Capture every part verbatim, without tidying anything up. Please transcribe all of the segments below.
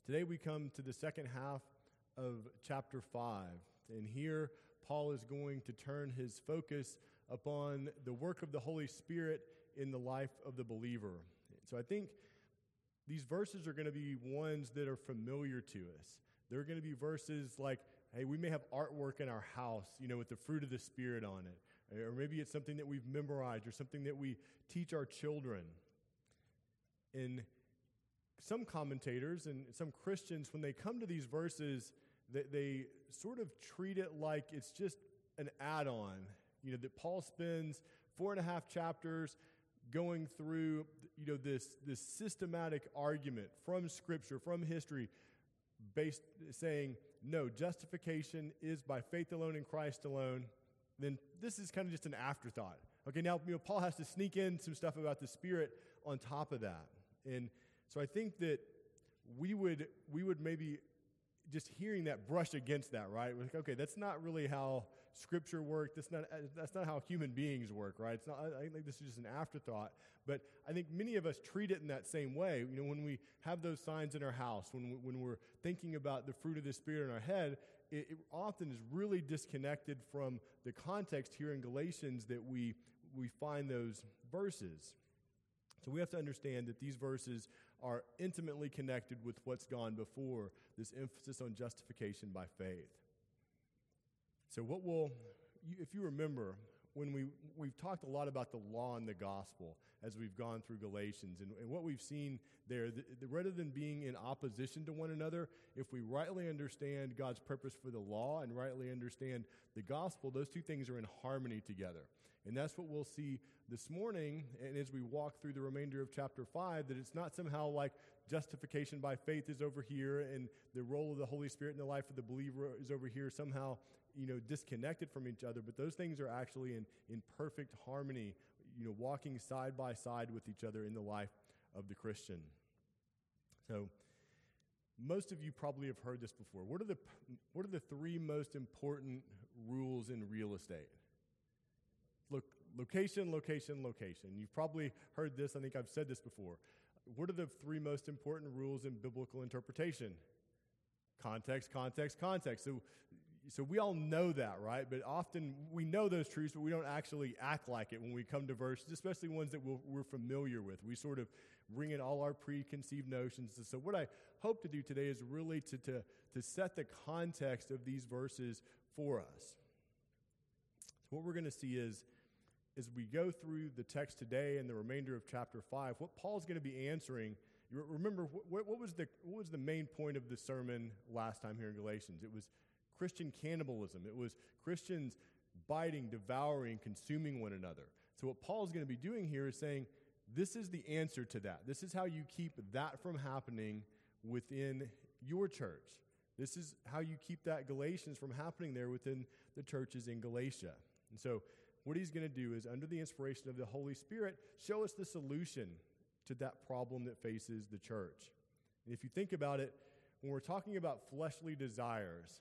Today we come to the second half of chapter five, and here Paul is going to turn his focus upon the work of the Holy Spirit in the life of the believer. So I think these verses are going to be ones that are familiar to us. They're going to be verses like, hey, we may have artwork in our house, you know, with the fruit of the Spirit on it. Or maybe it's something that we've memorized or something that we teach our children. And some commentators and some Christians, when they come to these verses, they, they sort of treat it like it's just an add-on. You know, that Paul spends four and a half chapters going through, you know, this, this systematic argument from Scripture, from history, based saying, no, justification is by faith alone in Christ alone. Then this is kind of just an afterthought. Okay, now, you know, Paul has to sneak in some stuff about the Spirit on top of that. And so I think that we would we would maybe just hearing that brush against that, right? We're like, okay, that's not really how Scripture works. That's not that's not how human beings work, right? It's not. I think this is just an afterthought. But I think many of us treat it in that same way. You know, when we have those signs in our house, when we, when we're thinking about the fruit of the Spirit in our head, it, it often is really disconnected from the context here in Galatians that we we find those verses. So we have to understand that these verses are intimately connected with what's gone before, this emphasis on justification by faith. So what will, if you remember, when we, we've talked a lot about the law and the gospel as we've gone through Galatians, and, and what we've seen there, the, the, rather than being in opposition to one another, if we rightly understand God's purpose for the law and rightly understand the gospel, those two things are in harmony together. And that's what we'll see this morning, and as we walk through the remainder of chapter five, that it's not somehow like justification by faith is over here and the role of the Holy Spirit in the life of the believer is over here, somehow, you know, disconnected from each other, but those things are actually in, in perfect harmony, you know, walking side by side with each other in the life of the Christian. So, most of you probably have heard this before. What are the what are the three most important rules in real estate? Look, location, location, location. You've probably heard this. I think I've said this before. What are the three most important rules in biblical interpretation? Context, context, context. So, so we all know that, right? But often we know those truths, but we don't actually act like it when we come to verses, especially ones that we're, we're familiar with. We sort of bring in all our preconceived notions. So what I hope to do today is really to, to, to set the context of these verses for us. So what we're going to see is, as we go through the text today and the remainder of chapter five, what Paul's going to be answering. You remember, what, what was the what was the main point of the sermon last time here in Galatians? It was Christian cannibalism. It was Christians biting, devouring, consuming one another. So what Paul's going to be doing here is saying, this is the answer to that. This is how you keep that from happening within your church. This is how you keep that Galatians from happening there within the churches in Galatia. And so what he's going to do is, under the inspiration of the Holy Spirit, show us the solution to that problem that faces the church. And if you think about it, when we're talking about fleshly desires,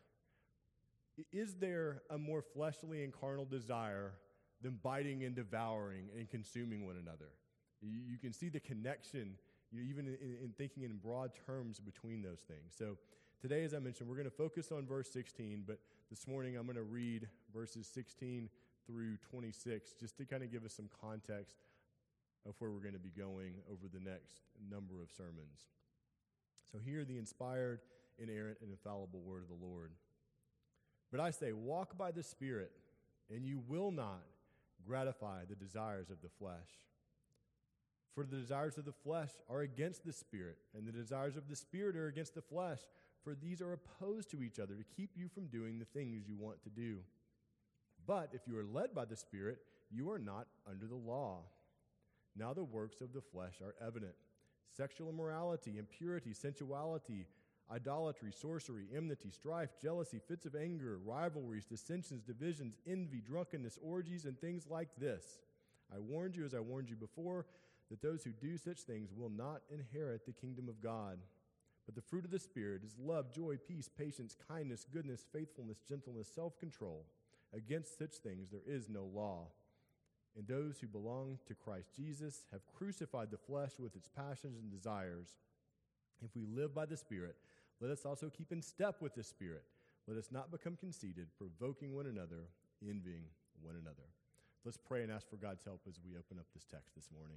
is there a more fleshly and carnal desire than biting and devouring and consuming one another? You, you can see the connection, you know, even in, in thinking in broad terms between those things. So today, as I mentioned, we're going to focus on verse sixteen, but this morning I'm going to read verses sixteen through twenty-six, just to kind of give us some context of where we're going to be going over the next number of sermons. So hear the inspired, inerrant, and infallible word of the Lord. But I say, walk by the Spirit, and you will not gratify the desires of the flesh. For the desires of the flesh are against the Spirit, and the desires of the Spirit are against the flesh, for these are opposed to each other to keep you from doing the things you want to do. But if you are led by the Spirit, you are not under the law. Now the works of the flesh are evident: sexual immorality, impurity, sensuality, idolatry, sorcery, enmity, strife, jealousy, fits of anger, rivalries, dissensions, divisions, envy, drunkenness, orgies, and things like this. I warned you, as I warned you before, that those who do such things will not inherit the kingdom of God. But the fruit of the Spirit is love, joy, peace, patience, kindness, goodness, faithfulness, gentleness, self-control. Against such things there is no law. And those who belong to Christ Jesus have crucified the flesh with its passions and desires. If we live by the Spirit, let us also keep in step with the Spirit. Let us not become conceited, provoking one another, envying one another. Let's pray and ask for God's help as we open up this text this morning.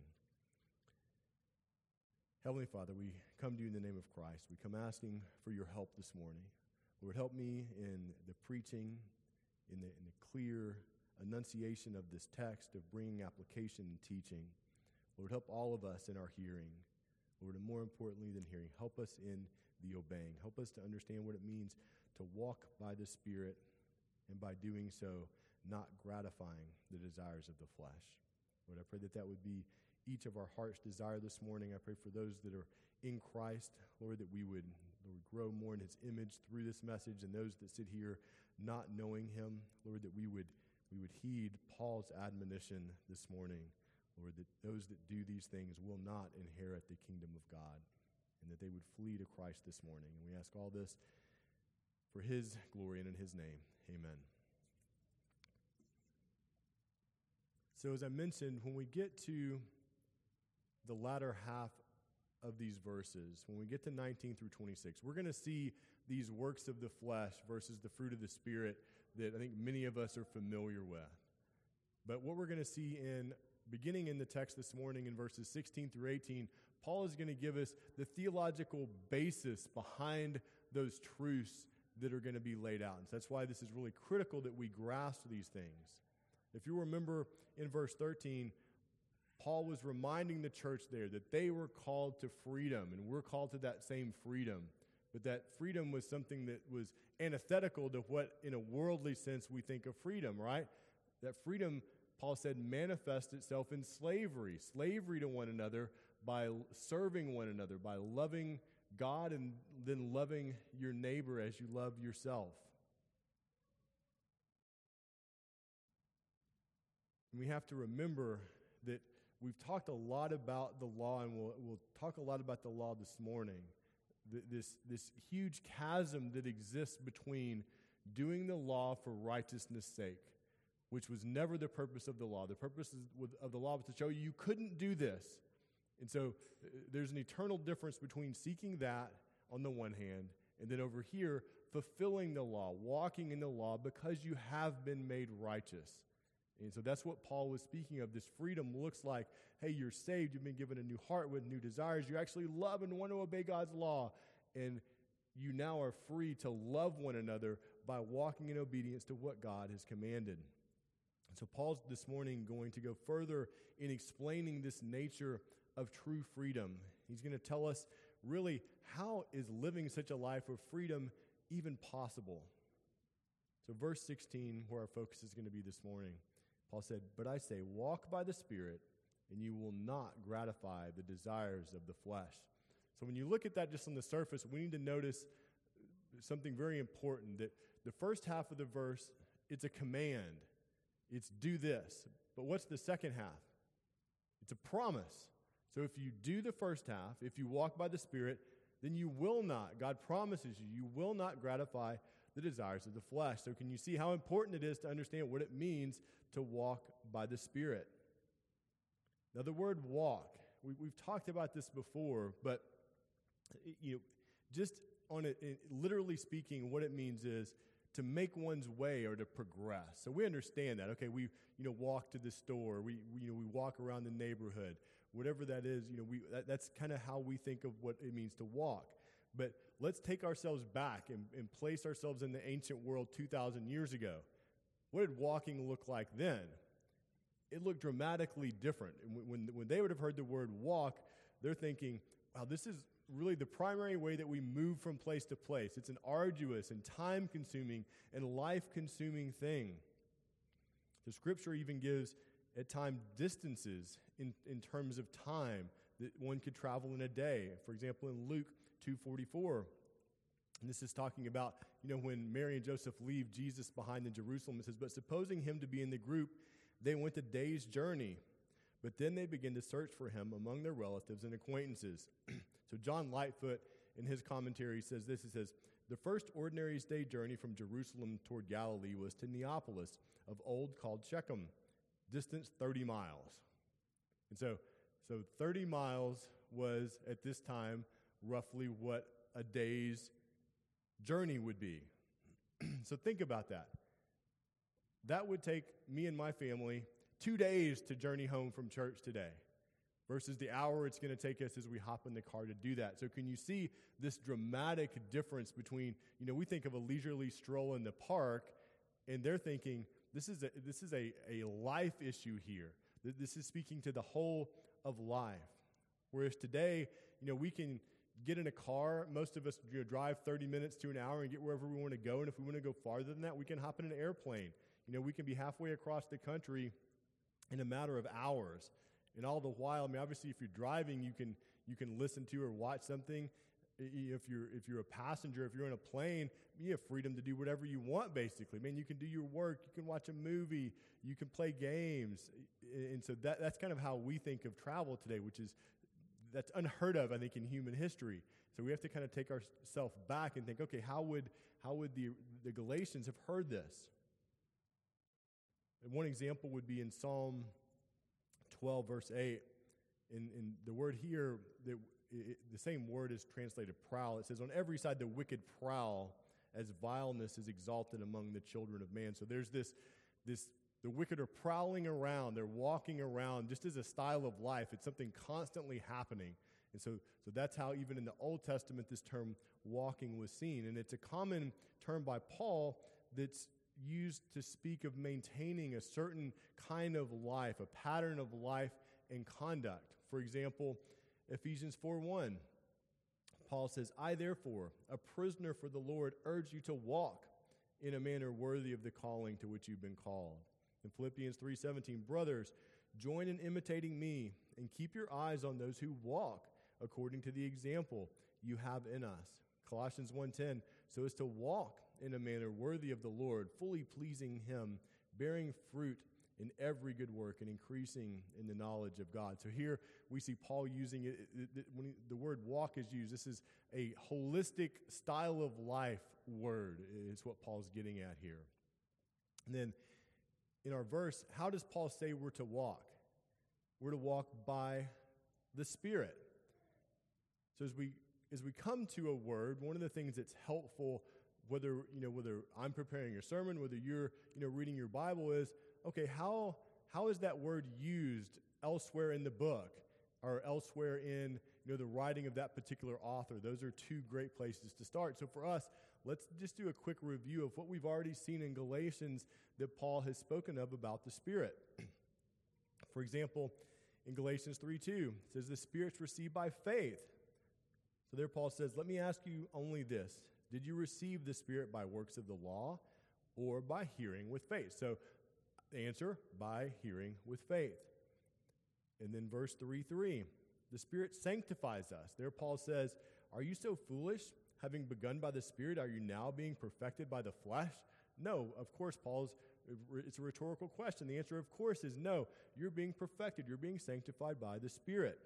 Heavenly Father, we come to you in the name of Christ. We come asking for your help this morning. Lord, help me in the preaching, in the, in the clear enunciation of this text, of bringing application and teaching. Lord, help all of us in our hearing. Lord, and more importantly than hearing, help us in the obeying. Help us to understand what it means to walk by the Spirit, and by doing so, not gratifying the desires of the flesh. Lord, I pray that that would be each of our heart's desire this morning. I pray for those that are in Christ, Lord, that we would, Lord, grow more in his image through this message, and those that sit here not knowing him, Lord, that we would we would heed Paul's admonition this morning, Lord, that those that do these things will not inherit the kingdom of God, and that they would flee to Christ this morning. And we ask all this for his glory and in his name. Amen. So as I mentioned, when we get to the latter half of these verses, when we get to nineteen through twenty-six, we're going to see these works of the flesh versus the fruit of the Spirit that I think many of us are familiar with. But what we're going to see in beginning in the text this morning in verses sixteen through eighteen, Paul is going to give us the theological basis behind those truths that are going to be laid out. And so that's why this is really critical that we grasp these things. If you remember in verse thirteen, Paul was reminding the church there that they were called to freedom, and we're called to that same freedom. But that freedom was something that was antithetical to what, in a worldly sense, we think of freedom, right? That freedom, Paul said, manifests itself in slavery, slavery to one another by serving one another, by loving God and then loving your neighbor as you love yourself. And we have to remember that we've talked a lot about the law, and we'll, we'll talk a lot about the law this morning. The, this, this huge chasm that exists between doing the law for righteousness' sake, which was never the purpose of the law. The purpose of the law was to show you you couldn't do this. And so uh, there's an eternal difference between seeking that on the one hand, and then over here, fulfilling the law, walking in the law because you have been made righteous. And so that's what Paul was speaking of. This freedom looks like, hey, you're saved, you've been given a new heart with new desires, you actually love and want to obey God's law, and you now are free to love one another by walking in obedience to what God has commanded. And so Paul's this morning going to go further in explaining this nature of true freedom. He's going to tell us really how is living such a life of freedom even possible. So verse sixteen, where our focus is going to be this morning, Paul said, "But I say, walk by the Spirit, and you will not gratify the desires of the flesh." So when you look at that just on the surface, we need to notice something very important, that the first half of the verse, it's a command. It's do this. But what's the second half? It's a promise. So if you do the first half, if you walk by the Spirit, then you will not, God promises you, you will not gratify the desires of the flesh. So can you see how important it is to understand what it means to walk by the Spirit? Now the word walk, we, we've talked about this before, but you know, just on it, it, literally speaking, what it means is to make one's way or to progress. So we understand that. Okay, we you know walk to the store. We, we you know we walk around the neighborhood. Whatever that is, you know, we that, that's kind of how we think of what it means to walk. But let's take ourselves back and, and place ourselves in the ancient world two thousand years ago. What did walking look like then? It looked dramatically different. And when, when they would have heard the word walk, they're thinking, wow, this is really the primary way that we move from place to place. It's an arduous and time-consuming and life-consuming thing. The Scripture even gives, at times, distances in, in terms of time that one could travel in a day. For example, in Luke two forty-four, and this is talking about, you know, when Mary and Joseph leave Jesus behind in Jerusalem, it says, "But supposing him to be in the group, they went a day's journey. But then they began to search for him among their relatives and acquaintances." So John Lightfoot, in his commentary, says this. He says, "The first ordinary day journey from Jerusalem toward Galilee was to Neapolis, of old called Shechem, distance thirty miles. And so, so thirty miles was, at this time, roughly what a day's journey would be. So think about that. That would take me and my family two days to journey home from church today versus the hour it's going to take us as we hop in the car to do that. So can you see this dramatic difference between, you know, we think of a leisurely stroll in the park, and they're thinking this is a, this is a, a life issue here. This is speaking to the whole of life. Whereas today, you know, we can get in a car. Most of us, you know, drive thirty minutes to an hour and get wherever we want to go. And if we want to go farther than that, we can hop in an airplane. You know, we can be halfway across the country in a matter of hours. And all the while, I mean, obviously, if you're driving, you can you can listen to or watch something. If you're if you're a passenger, if you're in a plane, you have freedom to do whatever you want, basically. I mean, you can do your work, you can watch a movie, you can play games. And so that that's kind of how we think of travel today, which is, that's unheard of, I think, in human history. So we have to kind of take ourselves back and think, okay, how would how would the, the Galatians have heard this? And one example would be in Psalm twelve, verse eight. In, in the word here, that it, the same word is translated prowl. It says, on every side the wicked prowl, as vileness is exalted among the children of man. So there's this, this the wicked are prowling around. They're walking around just as a style of life. It's something constantly happening. And so, so that's how even in the Old Testament this term walking was seen. And it's a common term by Paul that's used to speak of maintaining a certain kind of life, a pattern of life and conduct. For example, Ephesians four one, Paul says, I therefore, a prisoner for the Lord, urge you to walk in a manner worthy of the calling to which you've been called. In Philippians three seventeen, brothers, join in imitating me and keep your eyes on those who walk according to the example you have in us. Colossians one ten, so as to walk in a manner worthy of the Lord, fully pleasing him, bearing fruit in every good work and increasing in the knowledge of God. So here we see Paul using it, it, it when he, the word walk is used, this is a holistic style of life word is what Paul's getting at here. And then in our verse, how does Paul say we're to walk? We're to walk by the Spirit. So as we as we come to a word, one of the things that's helpful, whether you know whether I'm preparing a sermon, whether you're you know reading your Bible, is okay. How how is that word used elsewhere in the book or elsewhere in you know the writing of that particular author? Those are two great places to start. So for us, let's just do a quick review of what we've already seen in Galatians that Paul has spoken of about the Spirit. For example, in Galatians three two, it says the Spirit's received by faith. So there Paul says, let me ask you only this. Did you receive the Spirit by works of the law or by hearing with faith? So the answer, by hearing with faith. And then verse three three, the Spirit sanctifies us. There Paul says, are you so foolish? Having begun by the Spirit, are you now being perfected by the flesh? No, of course, Paul's, it's a rhetorical question. The answer, of course, is no. You're being perfected. You're being sanctified by the Spirit.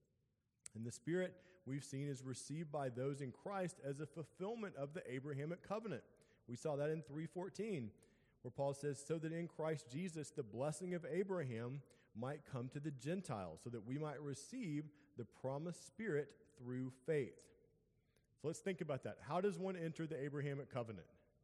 And the Spirit, we've seen, is received by those in Christ as a fulfillment of the Abrahamic covenant. We saw that in three fourteen, where Paul says, so that in Christ Jesus the blessing of Abraham might come to the Gentiles, so that we might receive the promised Spirit through faith. So let's think about that. How does one enter the Abrahamic covenant?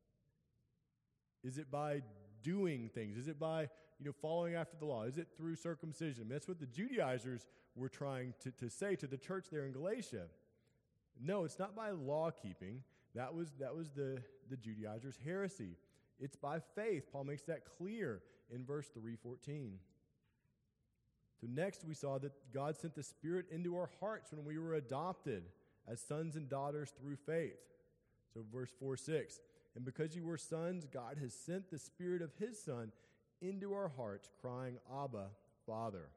Is it by doing things? Is it by you know following after the law? Is it through circumcision? I mean, that's what the Judaizers were trying to, to say to the church there in Galatia. No, it's not by law keeping. That was that was the, the Judaizers' heresy. It's by faith. Paul makes that clear in verse three fourteen. So next we saw that God sent the Spirit into our hearts when we were adopted as sons and daughters through faith. So verse four six, and because you were sons, God has sent the Spirit of his Son into our hearts, crying, Abba, Father.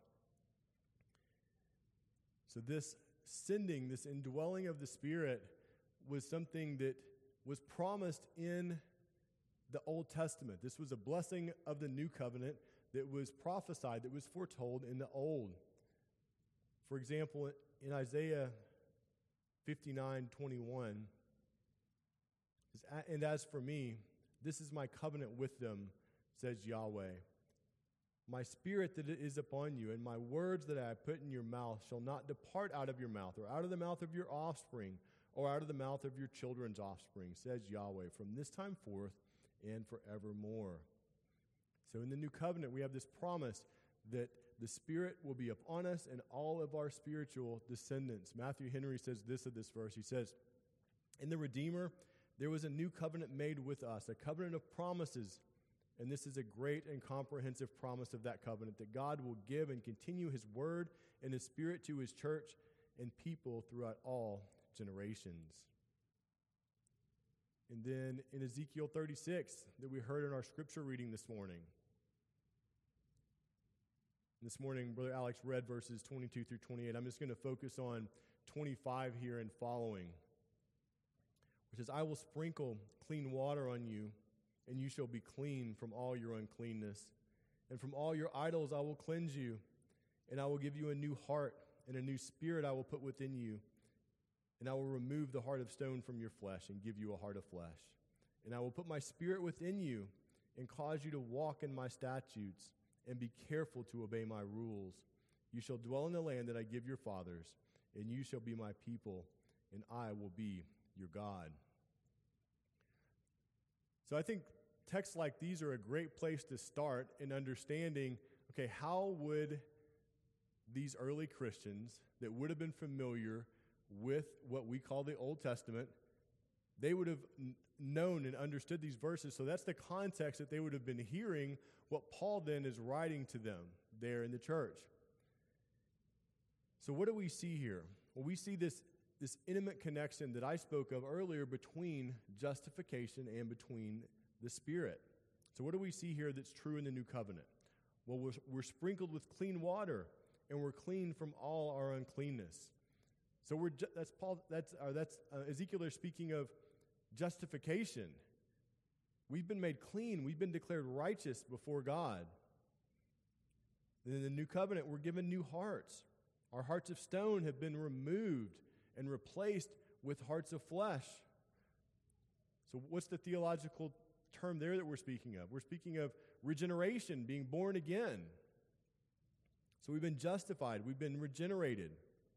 So this sending, this indwelling of the Spirit was something that was promised in the Old Testament. This was a blessing of the new covenant that was prophesied, that was foretold in the Old. For example, in Isaiah fifty-nine twenty-one, and as for me, this is my covenant with them, says Yahweh. My spirit that is upon you, and my words that I have put in your mouth shall not depart out of your mouth, or out of the mouth of your offspring, or out of the mouth of your children's offspring, says Yahweh, from this time forth and forevermore. So in the new covenant, we have this promise that the Spirit will be upon us and all of our spiritual descendants. Matthew Henry says this of this verse. He says, in the Redeemer, there was a new covenant made with us, a covenant of promises. And this is a great and comprehensive promise of that covenant, that God will give and continue his word and his Spirit to his church and people throughout all generations. And then in Ezekiel thirty-six, that we heard in our scripture reading this morning. This morning, Brother Alex read verses twenty-two through twenty-eight. I'm just going to focus on twenty-five here and following, which says, I will sprinkle clean water on you, and you shall be clean from all your uncleanness. And from all your idols I will cleanse you, and I will give you a new heart, and a new spirit I will put within you. And I will remove the heart of stone from your flesh and give you a heart of flesh. And I will put my spirit within you and cause you to walk in my statutes and be careful to obey my rules. You shall dwell in the land that I give your fathers, and you shall be my people, and I will be your God. So I think texts like these are a great place to start in understanding, okay, how would these early Christians that would have been familiar with what we call the Old Testament, they would have n- known and understood these verses. So that's the context that they would have been hearing what Paul then is writing to them there in the church. So what do we see here? Well, we see this, this intimate connection that I spoke of earlier between justification and between the Spirit. So what do we see here that's true in the new covenant? Well, we're, we're sprinkled with clean water, and we're clean from all our uncleanness. So we're ju- that's Paul. That's uh, that's uh, Ezekiel is speaking of justification. We've been made clean. We've been declared righteous before God. And in the new covenant, we're given new hearts. Our hearts of stone have been removed and replaced with hearts of flesh. So what's the theological term there that we're speaking of? We're speaking of regeneration, being born again. So we've been justified. We've been regenerated.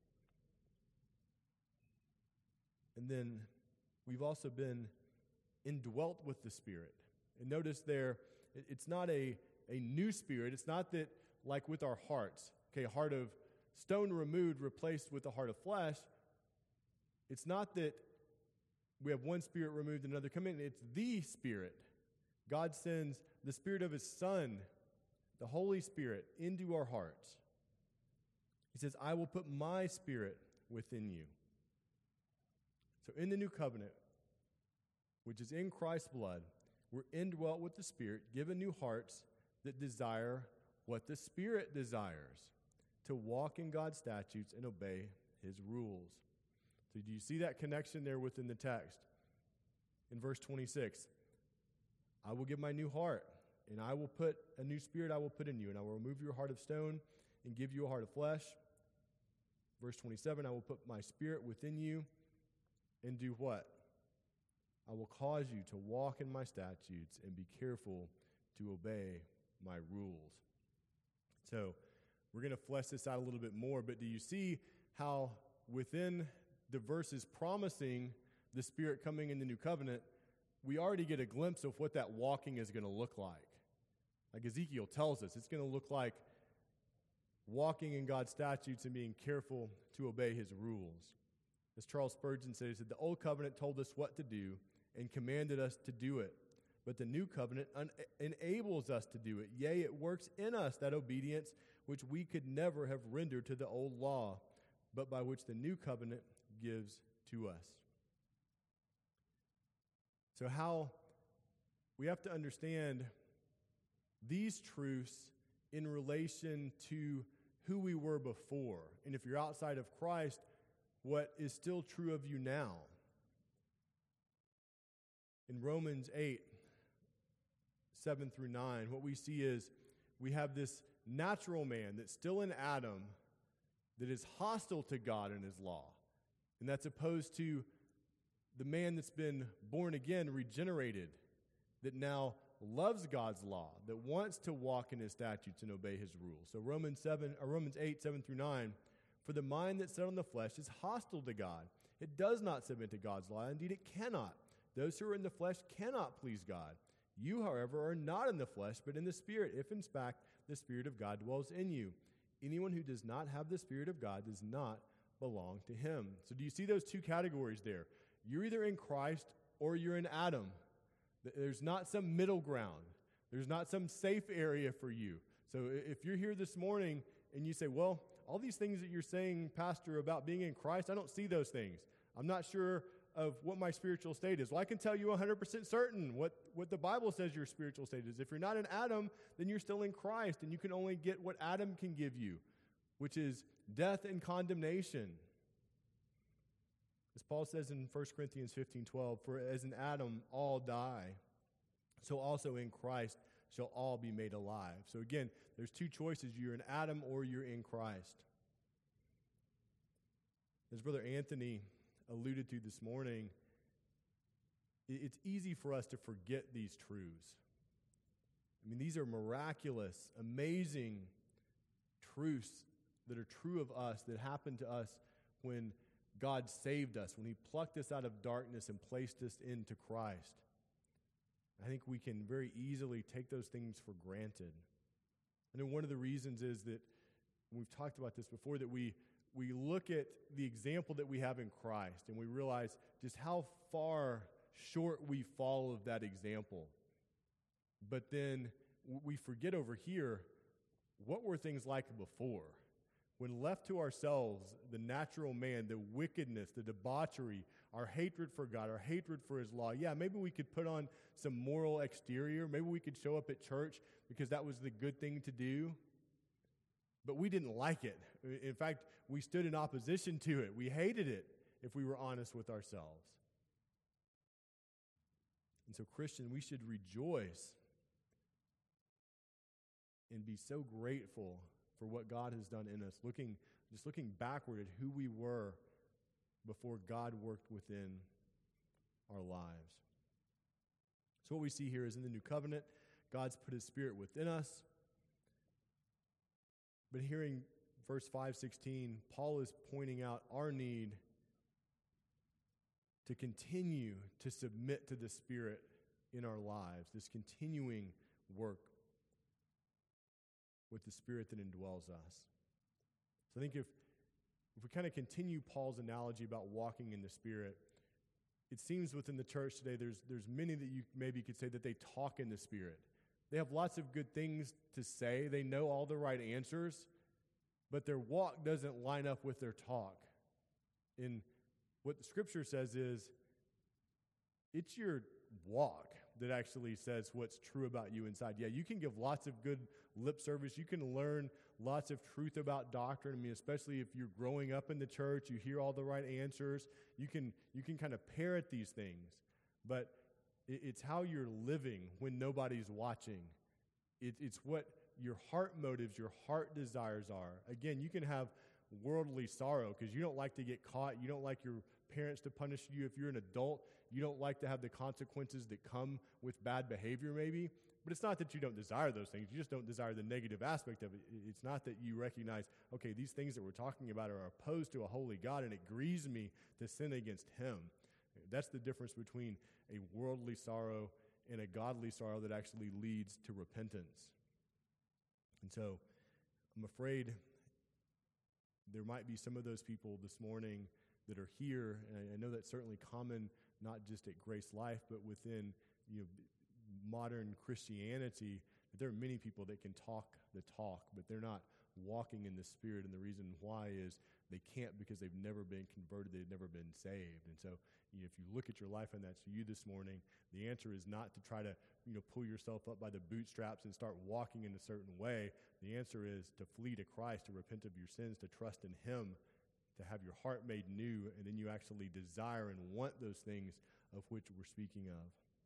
And then we've also been indwelt with the Spirit. And notice there, it's not a, a new spirit. It's not that like with our hearts, okay, a heart of stone removed, replaced with a heart of flesh. It's not that we have one spirit removed and another come in. It's the Spirit. God sends the Spirit of his Son, the Holy Spirit, into our hearts. He says, I will put my Spirit within you. So in the new covenant, which is in Christ's blood, we're indwelt with the Spirit, given new hearts that desire what the Spirit desires, to walk in God's statutes and obey his rules. So do you see that connection there within the text? In verse twenty-six, I will give my new heart, and I will put a new spirit I will put in you, and I will remove your heart of stone and give you a heart of flesh. Verse twenty-seven, I will put my spirit within you and do what? I will cause you to walk in my statutes and be careful to obey my rules. So we're going to flesh this out a little bit more, but do you see how within the verses promising the Spirit coming in the new covenant, we already get a glimpse of what that walking is going to look like? Like Ezekiel tells us, it's going to look like walking in God's statutes and being careful to obey his rules. As Charles Spurgeon said, he said, the old covenant told us what to do and commanded us to do it. But the new covenant un- enables us to do it. Yea, it works in us that obedience which we could never have rendered to the old law, but by which the new covenant gives to us. So how we have to understand these truths in relation to who we were before. And if you're outside of Christ, what is still true of you now. In Romans eight, seven through nine, what we see is we have this natural man that's still in Adam that is hostile to God and his law. And that's opposed to the man that's been born again, regenerated, that now loves God's law, that wants to walk in his statutes and obey his rules. So Romans seven, or Romans eight, seven through nine, for the mind that's set on the flesh is hostile to God. It does not submit to God's law. Indeed, it cannot. Those who are in the flesh cannot please God. You, however, are not in the flesh, but in the Spirit, if in fact the Spirit of God dwells in you. Anyone who does not have the Spirit of God does not belong to him. So do you see those two categories there? You're either in Christ or you're in Adam. There's not some middle ground. There's not some safe area for you. So if you're here this morning and you say, well, all these things that you're saying, Pastor, about being in Christ, I don't see those things. I'm not sure of what my spiritual state is. Well, I can tell you one hundred percent certain what, what the Bible says your spiritual state is. If you're not in Adam, then you're still in Christ, and you can only get what Adam can give you, which is death and condemnation. As Paul says in First Corinthians fifteen twelve, for as in Adam all die, so also in Christ shall all be made alive. So again, there's two choices. You're in Adam or you're in Christ. As Brother Anthony alluded to this morning, it's easy for us to forget these truths. I mean, these are miraculous, amazing truths that are true of us, that happened to us when God saved us, when he plucked us out of darkness and placed us into Christ. I think we can very easily take those things for granted. I know one of the reasons is that, we've talked about this before, that we we look at the example that we have in Christ and we realize just how far short we fall of that example. But then we forget over here, what were things like before? When left to ourselves, the natural man, the wickedness, the debauchery, our hatred for God, our hatred for his law, yeah, maybe we could put on some moral exterior. Maybe we could show up at church because that was the good thing to do. But we didn't like it. In fact, we stood in opposition to it. We hated it, if we were honest with ourselves. And so, Christian, we should rejoice and be so grateful for what God has done in us, looking, just looking backward at who we were before God worked within our lives. So what we see here is in the new covenant, God's put his Spirit within us. But hearing verse five sixteen, Paul is pointing out our need to continue to submit to the Spirit in our lives, this continuing work with the Spirit that indwells us. So I think if, if we kind of continue Paul's analogy about walking in the Spirit, it seems within the church today there's, there's many that you maybe could say that they talk in the Spirit. They have lots of good things to say. They know all the right answers, but their walk doesn't line up with their talk. And what the Scripture says is, it's your walk that actually says what's true about you inside. Yeah, you can give lots of good lip service. You can learn lots of truth about doctrine. I mean, especially if you're growing up in the church, you hear all the right answers. You can you can kind of parrot these things. But it, it's how you're living when nobody's watching. It, it's what your heart motives, your heart desires are. Again, you can have worldly sorrow because you don't like to get caught. You don't like your parents to punish you. If you're an adult, you don't like to have the consequences that come with bad behavior maybe. But it's not that you don't desire those things. You just don't desire the negative aspect of it. It's not that you recognize, okay, these things that we're talking about are opposed to a holy God, and it grieves me to sin against him. That's the difference between a worldly sorrow and a godly sorrow that actually leads to repentance. And so I'm afraid there might be some of those people this morning that are here, and I know that's certainly common, not just at Grace Life, but within you know modern Christianity. There are many people that can talk the talk, but they're not walking in the Spirit, and the reason why is they can't because they've never been converted, they've never been saved. And so you know, if you look at your life and that's you this morning, the answer is not to try to you know pull yourself up by the bootstraps and start walking in a certain way. The answer is to flee to Christ, to repent of your sins, to trust in him, to have your heart made new, and then you actually desire and want those things of which we're speaking of.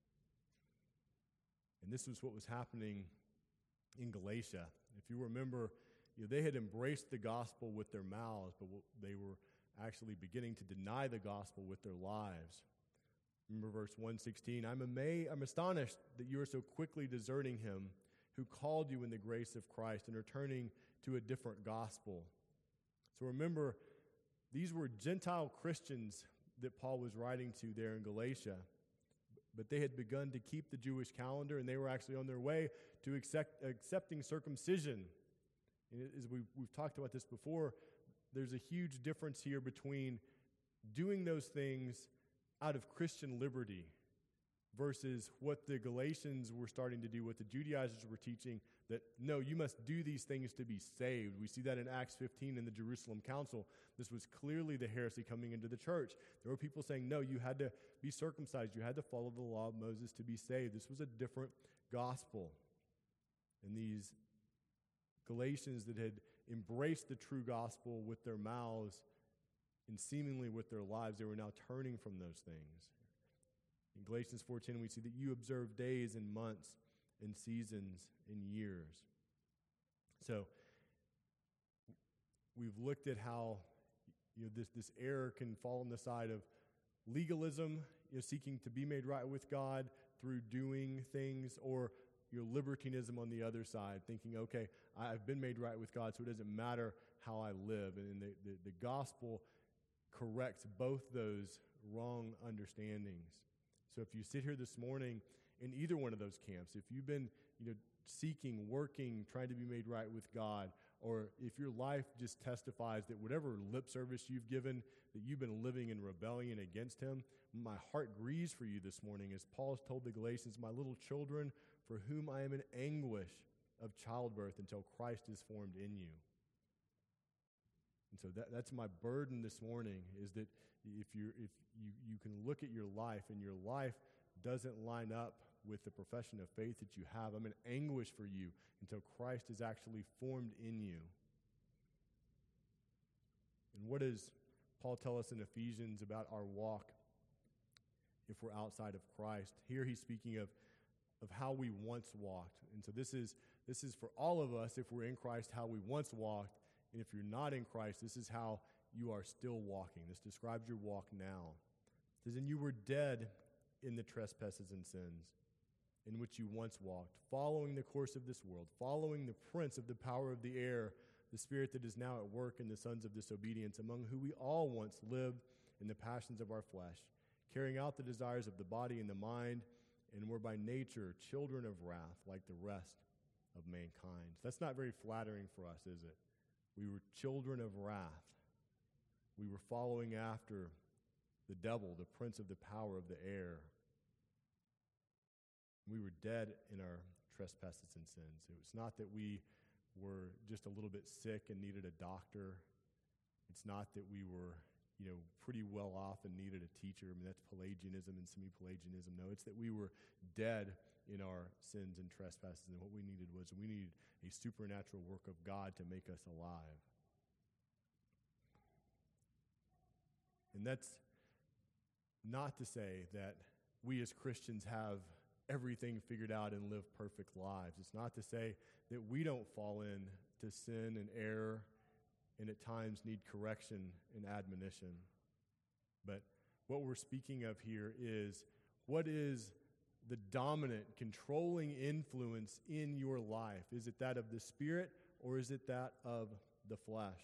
And this was what was happening in Galatia. If you remember, you know, they had embraced the gospel with their mouths, but they were actually beginning to deny the gospel with their lives. Remember verse one sixteen, I'm amazed, I'm astonished that you are so quickly deserting him who called you in the grace of Christ and are turning to a different gospel. So remember, these were Gentile Christians that Paul was writing to there in Galatia, but they had begun to keep the Jewish calendar, and they were actually on their way to accept, accepting circumcision. And as we, we've talked about this before, there's a huge difference here between doing those things out of Christian liberty versus what the Galatians were starting to do, what the Judaizers were teaching, that no, you must do these things to be saved. We see that in Acts fifteen in the Jerusalem Council. This was clearly the heresy coming into the church. There were people saying, no, you had to be circumcised. You had to follow the law of Moses to be saved. This was a different gospel. And these Galatians that had embraced the true gospel with their mouths and seemingly with their lives, they were now turning from those things. In Galatians four ten, we see that you observe days and months and seasons and years. So we've looked at how you know this, this error can fall on the side of legalism, you know, seeking to be made right with God through doing things, or your libertinism on the other side, thinking, okay, I've been made right with God, so it doesn't matter how I live. And the, the, the gospel corrects both those wrong understandings. So if you sit here this morning in either one of those camps, if you've been you know, seeking, working, trying to be made right with God, or if your life just testifies that whatever lip service you've given, that you've been living in rebellion against him, my heart grieves for you this morning, as Paul has told the Galatians, my little children, for whom I am in anguish of childbirth until Christ is formed in you. And so that, that's my burden this morning, is that if you if you, you can look at your life and your life doesn't line up with the profession of faith that you have, I'm in anguish for you until Christ is actually formed in you. And what does Paul tell us in Ephesians about our walk if we're outside of Christ? Here he's speaking of, of how we once walked. And so this is this is for all of us, if we're in Christ, how we once walked. And if you're not in Christ, this is how you are still walking. This describes your walk now. It says, and you were dead in the trespasses and sins in which you once walked, following the course of this world, following the prince of the power of the air, the spirit that is now at work in the sons of disobedience, among whom we all once lived in the passions of our flesh, carrying out the desires of the body and the mind, and were by nature children of wrath like the rest of mankind. That's not very flattering for us, is it? We were children of wrath. We were following after the devil, the prince of the power of the air. We were dead in our trespasses and sins. It was not that we were just a little bit sick and needed a doctor. It's not that we were, you know, pretty well off and needed a teacher. I mean, that's Pelagianism and semi-Pelagianism. No, it's that we were dead in our sins and trespasses, and what we needed was we needed a supernatural work of God to make us alive. And that's not to say that we as Christians have everything figured out and live perfect lives. It's not to say that we don't fall into sin and error and at times need correction and admonition. But what we're speaking of here is, what is the dominant, controlling influence in your life? Is it that of the Spirit, or is it that of the flesh?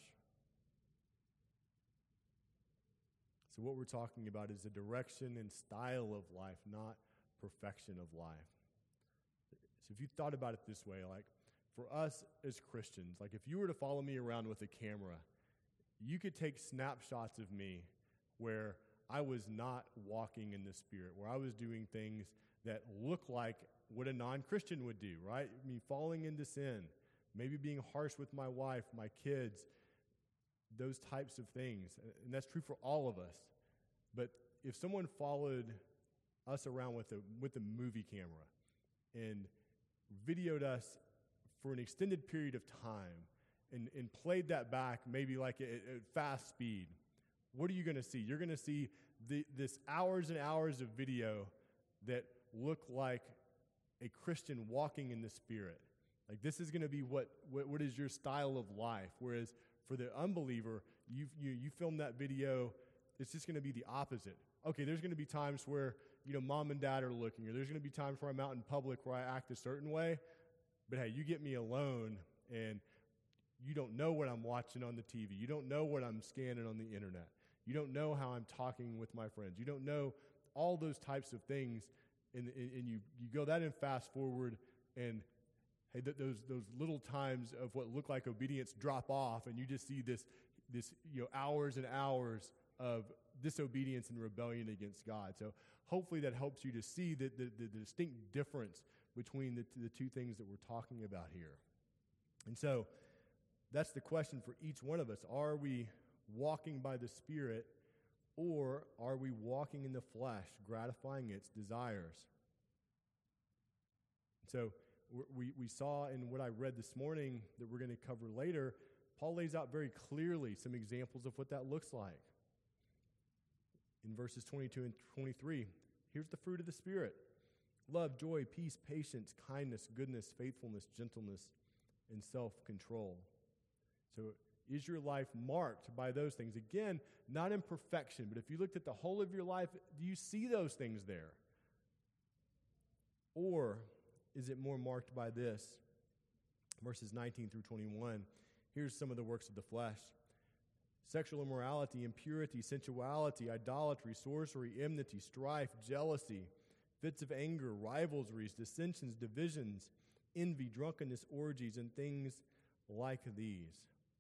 So what we're talking about is the direction and style of life, not perfection of life. So if you thought about it this way, like for us as Christians, like if you were to follow me around with a camera, you could take snapshots of me where I was not walking in the Spirit, where I was doing things that look like what a non-Christian would do, right? I mean, falling into sin, maybe being harsh with my wife, my kids, those types of things. And that's true for all of us. But if someone followed us around with a with a movie camera and videoed us for an extended period of time and, and played that back maybe like at, at fast speed, what are you going to see? You're going to see the, this hours and hours of video that look like a Christian walking in the Spirit. Like this is going to be what, what what is your style of life. Whereas for the unbeliever, you you you film that video, it's just going to be the opposite. Okay, there's going to be times where you know, mom and dad are looking, or there's going to be times where I'm out in public where I act a certain way. But hey, you get me alone, and you don't know what I'm watching on the T V. You don't know what I'm scanning on the internet. You don't know how I'm talking with my friends. You don't know all those types of things, and, and you, you go that and fast forward, and hey, th- those those little times of what look like obedience drop off, and you just see this this you know hours and hours of disobedience and rebellion against God. So hopefully that helps you to see the, the, the distinct difference between the, the two things that we're talking about here. And so that's the question for each one of us. Are we walking by the Spirit, or are we walking in the flesh, gratifying its desires? So we, we saw in what I read this morning that we're going to cover later, Paul lays out very clearly some examples of what that looks like. In verses twenty-two and twenty-three, here's the fruit of the Spirit: love, joy, peace, patience, kindness, goodness, faithfulness, gentleness, and self-control. So is your life marked by those things? Again, not in perfection, but if you looked at the whole of your life, do you see those things there? Or is it more marked by this? Verses nineteen through twenty-one, here's some of the works of the flesh: sexual immorality, impurity, sensuality, idolatry, sorcery, enmity, strife, jealousy, fits of anger, rivalries, dissensions, divisions, envy, drunkenness, orgies, and things like these.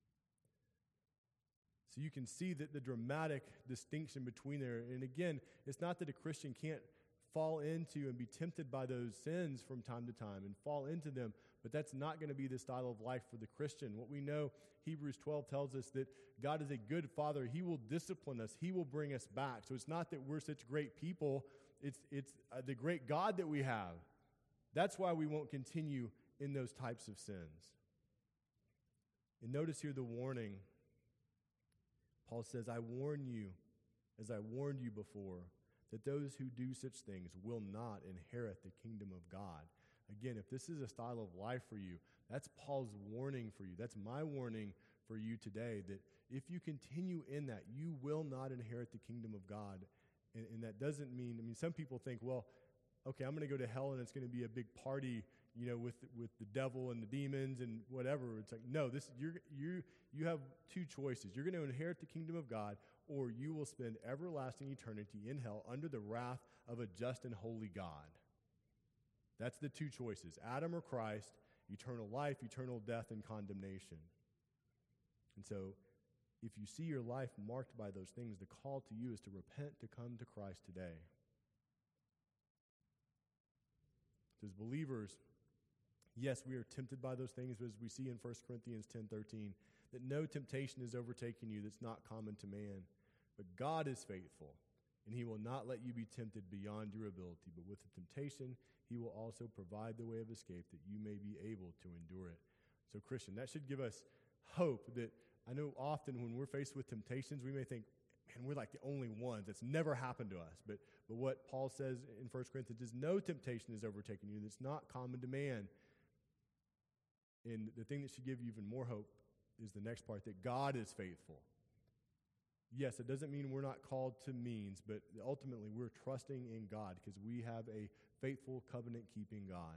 So you can see that the dramatic distinction between there. And again, it's not that a Christian can't fall into and be tempted by those sins from time to time and fall into them, but that's not going to be the style of life for the Christian. What we know, Hebrews twelve tells us that God is a good Father. He will discipline us. He will bring us back. So it's not that we're such great people. It's, it's uh, the great God that we have. That's why we won't continue in those types of sins. And notice here the warning. Paul says, I warn you, as I warned you before, that those who do such things will not inherit the kingdom of God. Again, if this is a style of life for you, that's Paul's warning for you. That's my warning for you today, that if you continue in that, you will not inherit the kingdom of God. And, and that doesn't mean, I mean, some people think, well, okay, I'm going to go to hell and it's going to be a big party, you know, with with the devil and the demons and whatever. It's like, no, this you're you you have two choices. You're going to inherit the kingdom of God, or you will spend everlasting eternity in hell under the wrath of a just and holy God. That's the two choices: Adam or Christ, eternal life, eternal death, and condemnation. And so, if you see your life marked by those things, the call to you is to repent, to come to Christ today. As believers, yes, we are tempted by those things, but as we see in First Corinthians ten thirteen, that no temptation is overtaking you that's not common to man. But God is faithful, and he will not let you be tempted beyond your ability. But with the temptation, he will also provide the way of escape that you may be able to endure it. So, Christian, that should give us hope that I know often when we're faced with temptations, we may think, man, we're like the only ones. That's never happened to us. But but what Paul says in First Corinthians is no temptation is overtaking you that's not common to man. And the thing that should give you even more hope is the next part, that God is faithful. Yes, it doesn't mean we're not called to means, but ultimately we're trusting in God because we have a faithful, covenant-keeping God.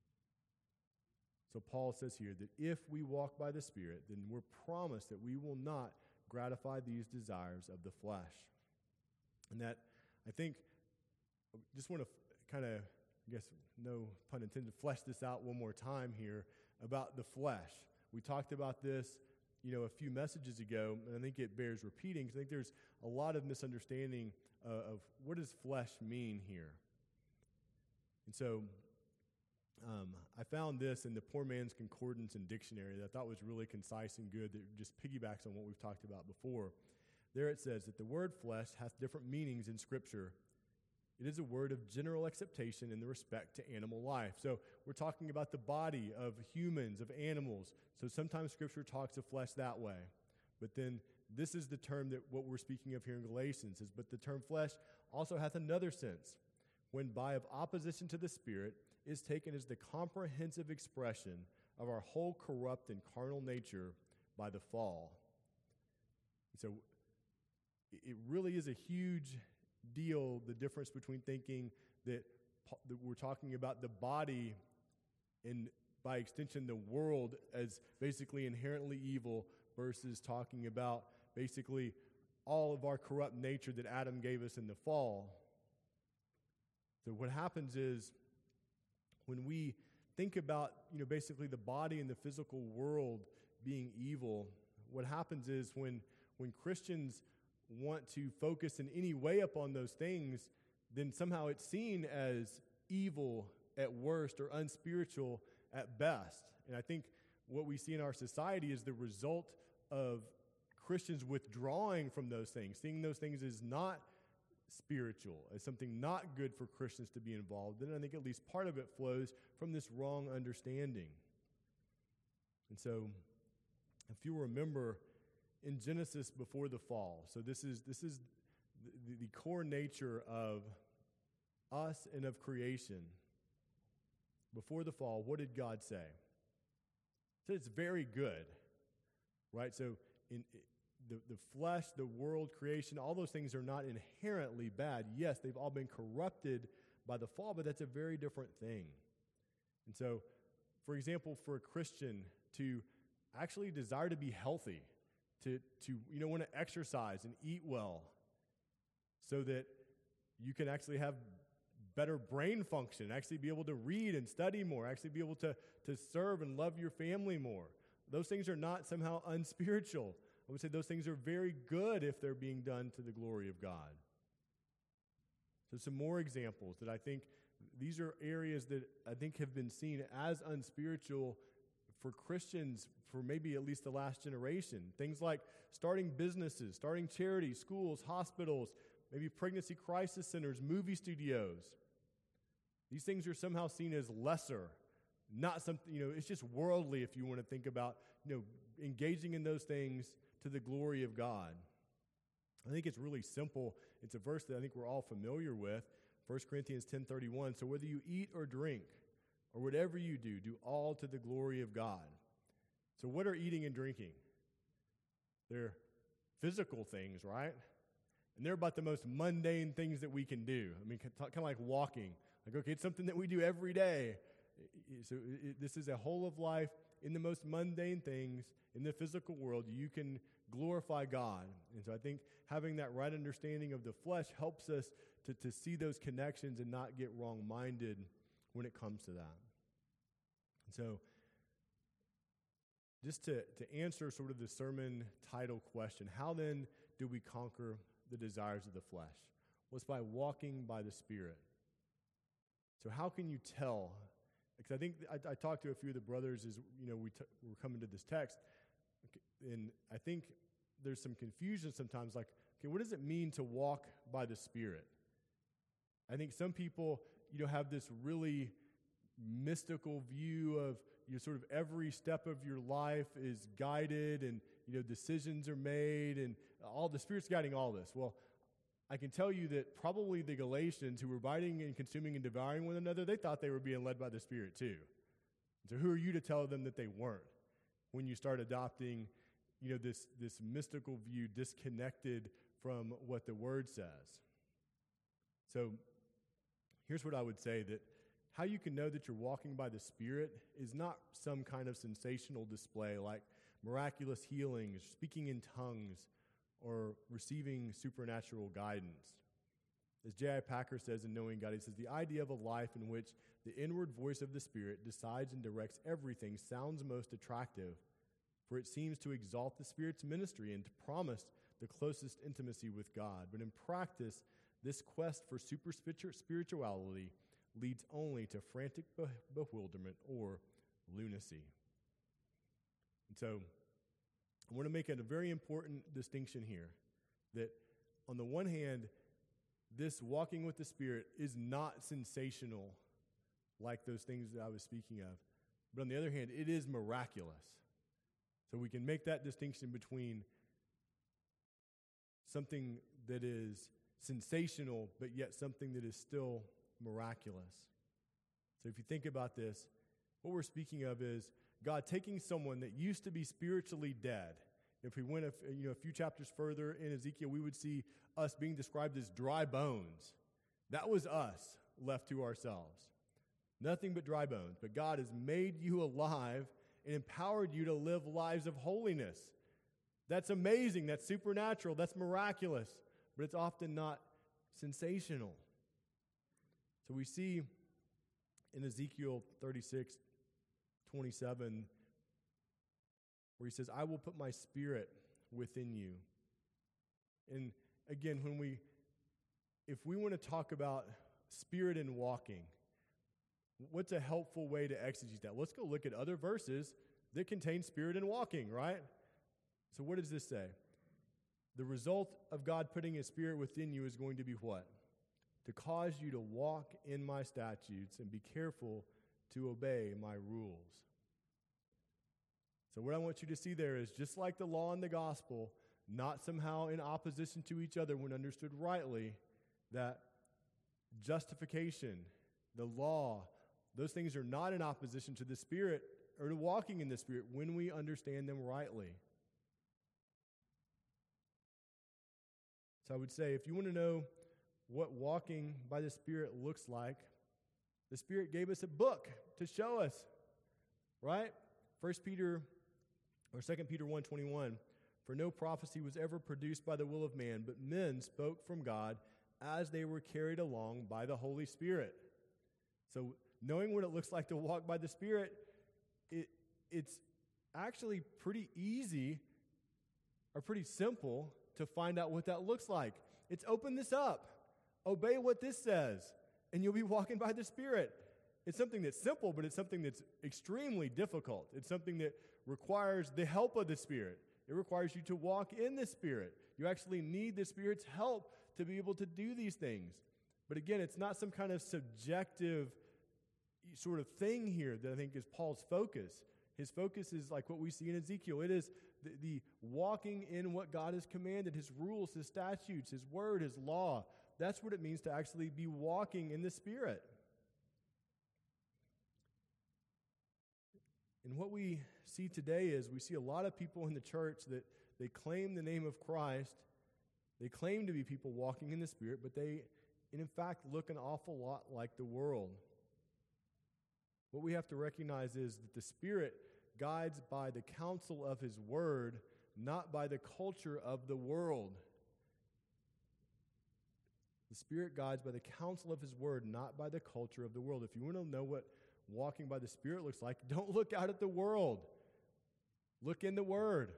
So Paul says here that if we walk by the Spirit, then we're promised that we will not gratify these desires of the flesh. And that, I think, I just want to kind of, I guess, no pun intended, flesh this out one more time here about the flesh. We talked about this, you know, a few messages ago, and I think it bears repeating because I think there's a lot of misunderstanding uh, of what does flesh mean here. And so um, I found this in the Poor Man's Concordance and Dictionary that I thought was really concise and good, that just piggybacks on what we've talked about before. There it says that the word flesh has different meanings in Scripture. It is a word of general acceptation in the respect to animal life. So we're talking about the body of humans, of animals. So sometimes Scripture talks of flesh that way. But then this is the term that what we're speaking of here in Galatians is, but the term flesh also hath another sense, when by of opposition to the Spirit is taken as the comprehensive expression of our whole corrupt and carnal nature by the fall. So it really is a huge deal the difference between thinking that, that we're talking about the body and by extension the world as basically inherently evil versus talking about basically all of our corrupt nature that Adam gave us in the fall. So what happens is when we think about, you know, basically the body and the physical world being evil, what happens is when when Christians want to focus in any way upon those things, then somehow it's seen as evil at worst or unspiritual at best. And I think what we see in our society is the result of Christians withdrawing from those things, seeing those things as not spiritual, as something not good for Christians to be involved in. And I think at least part of it flows from this wrong understanding. And so, if you remember, in Genesis before the fall, so this is this is the, the core nature of us and of creation. Before the fall, what did God say? He said it's very good, right? So in the, the flesh, the world, creation, all those things are not inherently bad. Yes, they've all been corrupted by the fall, but that's a very different thing. And so, for example, for a Christian to actually desire to be healthy, to, to you know, want to exercise and eat well so that you can actually have better brain function, actually be able to read and study more, actually be able to, to serve and love your family more. Those things are not somehow unspiritual. I would say those things are very good if they're being done to the glory of God. So some more examples that I think, these are areas that I think have been seen as unspiritual for Christians for maybe at least the last generation. Things like starting businesses, starting charities, schools, hospitals, maybe pregnancy crisis centers, movie studios. These things are somehow seen as lesser, not something, you know, it's just worldly if you want to think about, you know, engaging in those things to the glory of God. I think it's really simple. It's a verse that I think we're all familiar with, First Corinthians ten thirty-one. So whether you eat or drink or whatever you do, do all to the glory of God. So what are eating and drinking? They're physical things, right? And they're about the most mundane things that we can do. I mean, kind of like walking. Like, okay, it's something that we do every day. So it, this is a whole of life in the most mundane things in the physical world. You can glorify God. And so I think having that right understanding of the flesh helps us to, to see those connections and not get wrong-minded when it comes to that. And so just to, to answer sort of the sermon title question, how then do we conquer the desires of the flesh? Well, it's by walking by the Spirit. So how can you tell? Because I think I, I talked to a few of the brothers as you know we t- were coming to this text, and I think there's some confusion sometimes. Like, okay, what does it mean to walk by the Spirit? I think some people, you know, have this really mystical view of you know, sort of every step of your life is guided, and you know decisions are made, and all the Spirit's guiding all this. Well, I can tell you that probably the Galatians, who were biting and consuming and devouring one another, they thought they were being led by the Spirit too. So who are you to tell them that they weren't when you start adopting, you know, this, this mystical view disconnected from what the Word says? So here's what I would say, that how you can know that you're walking by the Spirit is not some kind of sensational display like miraculous healings, speaking in tongues, or receiving supernatural guidance. As J I Packer says in Knowing God, he says, the idea of a life in which the inward voice of the Spirit decides and directs everything sounds most attractive, for it seems to exalt the Spirit's ministry and to promise the closest intimacy with God. But in practice, this quest for super spirituality leads only to frantic bewilderment or lunacy. And so, I want to make it a very important distinction here, that on the one hand, this walking with the Spirit is not sensational like those things that I was speaking of. But on the other hand, it is miraculous. So we can make that distinction between something that is sensational, but yet something that is still miraculous. So if you think about this, what we're speaking of is God taking someone that used to be spiritually dead If we went a, f- you know, a few chapters further in Ezekiel, we would see us being described as dry bones. That was us left to ourselves. Nothing but dry bones. But God has made you alive and empowered you to live lives of holiness. That's amazing. That's supernatural. That's miraculous. But it's often not sensational. So we see in Ezekiel thirty-six, twenty-seven, where he says, I will put my spirit within you. And again, when we, if we want to talk about spirit and walking, what's a helpful way to exegete that? Let's go look at other verses that contain spirit and walking, right? So what does this say? The result of God putting his spirit within you is going to be what? To cause you to walk in my statutes and be careful to obey my rules. So what I want you to see there is just like the law and the gospel, not somehow in opposition to each other when understood rightly, that justification, the law, those things are not in opposition to the Spirit or to walking in the Spirit when we understand them rightly. So I would say if you want to know what walking by the Spirit looks like, the Spirit gave us a book to show us, right? First Peter or Second Peter one twenty-one, for no prophecy was ever produced by the will of man, but men spoke from God as they were carried along by the Holy Spirit. So knowing what it looks like to walk by the Spirit, it it's actually pretty easy or pretty simple to find out what that looks like. It's open this up. Obey what this says, and you'll be walking by the Spirit. It's something that's simple, but it's something that's extremely difficult. It's something that requires the help of the Spirit. It requires you to walk in the Spirit. You actually need the Spirit's help to be able to do these things. But again, it's not some kind of subjective sort of thing here that I think is Paul's focus. His focus is like what we see in Ezekiel. It is the, the walking in what God has commanded, his rules, his statutes, his word, his law. That's what it means to actually be walking in the Spirit. And what we see today is we see a lot of people in the church that they claim the name of Christ. They claim to be people walking in the Spirit, but they, in fact, look an awful lot like the world. What we have to recognize is that the Spirit guides by the counsel of his word, not by the culture of the world. The Spirit guides by the counsel of his word, not by the culture of the world. If you want to know what walking by the Spirit looks like, don't look out at the world. Look in the Word.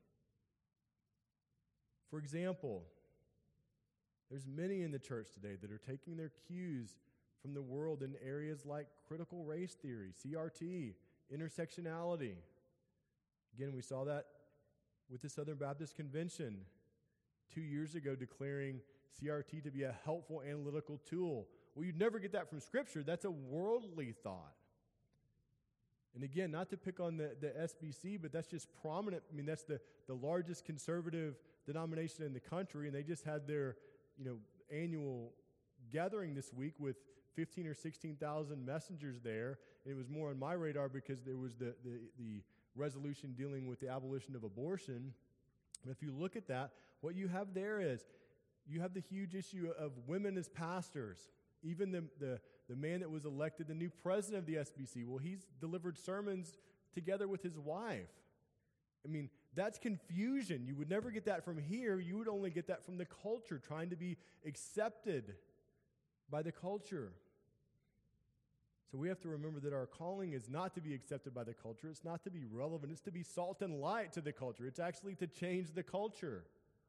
For example, there's many in the church today that are taking their cues from the world in areas like critical race theory, C R T, intersectionality. Again, we saw that with the Southern Baptist Convention two years ago declaring C R T to be a helpful analytical tool. Well, you'd never get that from Scripture. That's a worldly thought. And again, not to pick on the, the S B C, but that's just prominent. I mean, that's the, the largest conservative denomination in the country, and they just had their, you know, annual gathering this week with fifteen or sixteen thousand messengers there. And it was more on my radar because there was the, the, the resolution dealing with the abolition of abortion. And if you look at that, what you have there is you have the huge issue of women as pastors. Even the, the, the man that was elected the new president of the S B C, well, he's delivered sermons together with his wife. I mean, that's confusion. You would never get that from here. You would only get that from the culture, trying to be accepted by the culture. So we have to remember that our calling is not to be accepted by the culture. It's not to be relevant. It's to be salt and light to the culture. It's actually to change the culture.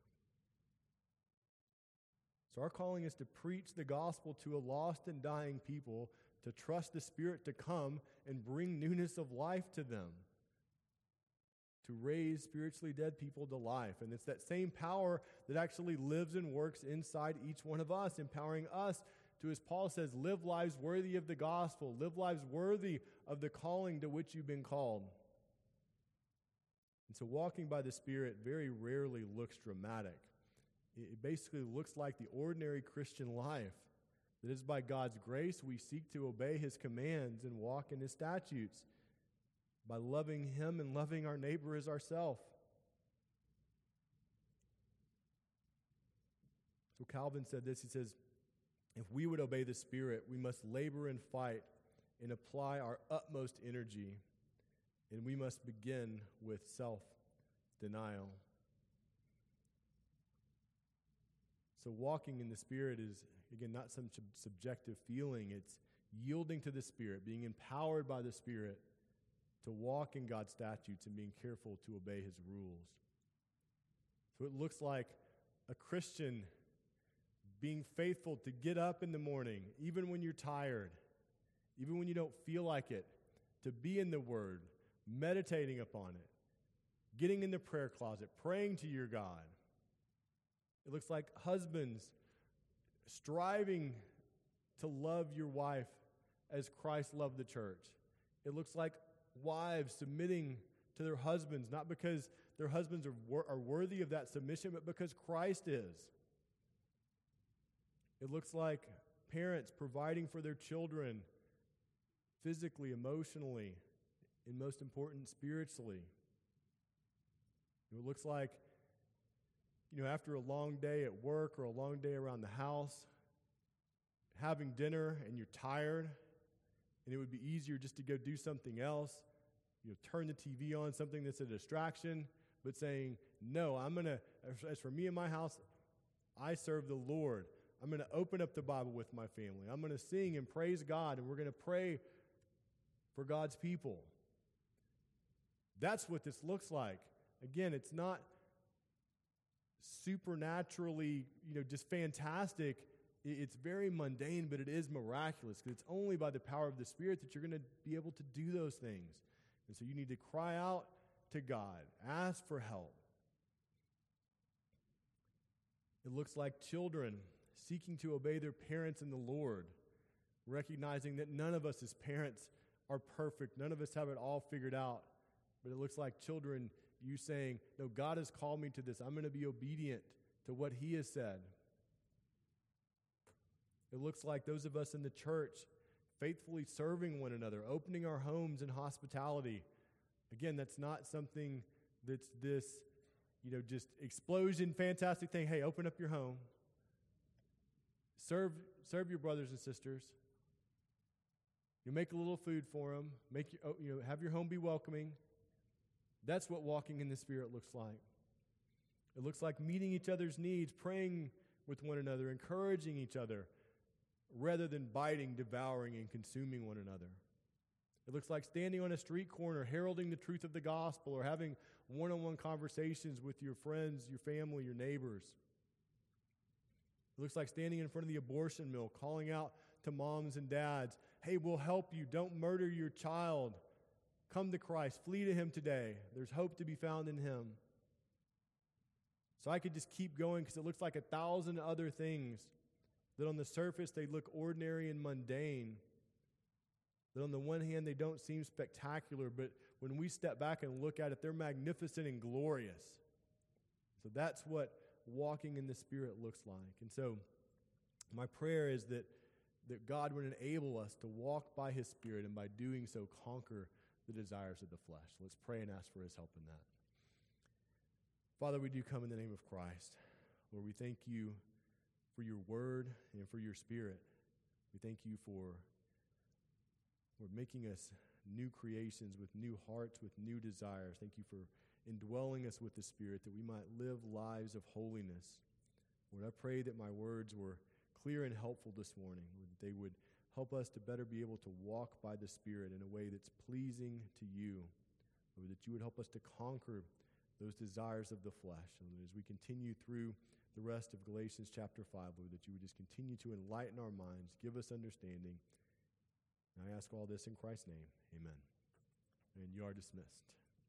So our calling is to preach the gospel to a lost and dying people, to trust the Spirit to come and bring newness of life to them, to raise spiritually dead people to life. And it's that same power that actually lives and works inside each one of us, empowering us to, as Paul says, live lives worthy of the gospel, live lives worthy of the calling to which you've been called. And so walking by the Spirit very rarely looks dramatic. It basically looks like the ordinary Christian life. That is by God's grace we seek to obey his commands and walk in his statutes by loving him and loving our neighbor as ourselves. So Calvin said this, he says, if we would obey the Spirit, we must labor and fight and apply our utmost energy, and we must begin with self-denial. So walking in the Spirit is, again, not some sub- subjective feeling. It's yielding to the Spirit, being empowered by the Spirit to walk in God's statutes and being careful to obey his rules. So it looks like a Christian being faithful to get up in the morning, even when you're tired, even when you don't feel like it, to be in the Word, meditating upon it, getting in the prayer closet, praying to your God. It looks like husbands striving to love your wife as Christ loved the church. It looks like wives submitting to their husbands, not because their husbands are, wor- are worthy of that submission, but because Christ is. It looks like parents providing for their children physically, emotionally, and most important, spiritually. It looks like, you know, after a long day at work or a long day around the house, having dinner and you're tired, and it would be easier just to go do something else, you know, turn the T V on, something that's a distraction, but saying, no, I'm going to, as for me and my house, I serve the Lord. I'm going to open up the Bible with my family. I'm going to sing and praise God, and we're going to pray for God's people. That's what this looks like. Again, it's not supernaturally, you know, just fantastic. It's very mundane, but it is miraculous, because it's only by the power of the Spirit that you're going to be able to do those things. And so you need to cry out to God, ask for help. It looks like children seeking to obey their parents in the Lord, recognizing that none of us as parents are perfect. None of us have it all figured out. But it looks like children, you saying, no, God has called me to this. I'm going to be obedient to what he has said. It looks like those of us in the church faithfully serving one another, opening our homes in hospitality. Again, that's not something that's this, you know, just explosion, fantastic thing. Hey, open up your home. Serve, serve your brothers and sisters. You make a little food for them. Make your, you know, have your home be welcoming. That's what walking in the Spirit looks like. It looks like meeting each other's needs, praying with one another, encouraging each other, rather than biting, devouring, and consuming one another. It looks like standing on a street corner, heralding the truth of the gospel, or having one-on-one conversations with your friends, your family, your neighbors. It looks like standing in front of the abortion mill, calling out to moms and dads, hey, we'll help you. Don't murder your child. Come to Christ. Flee to him today. There's hope to be found in him. So I could just keep going, because it looks like a thousand other things that on the surface they look ordinary and mundane. That on the one hand they don't seem spectacular, but when we step back and look at it, they're magnificent and glorious. So that's what walking in the Spirit looks like. And so my prayer is that, that God would enable us to walk by his Spirit, and by doing so conquer the desires of the flesh. Let's pray and ask for his help in that. Father, we do come in the name of Christ. Lord, we thank you for your word and for your Spirit. We thank you for, for making us new creations with new hearts, with new desires. Thank you for indwelling us with the Spirit, that we might live lives of holiness. Lord, I pray that my words were clear and helpful this morning, Lord, that they would help us to better be able to walk by the Spirit in a way that's pleasing to you. Lord, that you would help us to conquer those desires of the flesh. And as we continue through the rest of Galatians chapter five, Lord, that you would just continue to enlighten our minds, give us understanding. And I ask all this in Christ's name. Amen. And you are dismissed.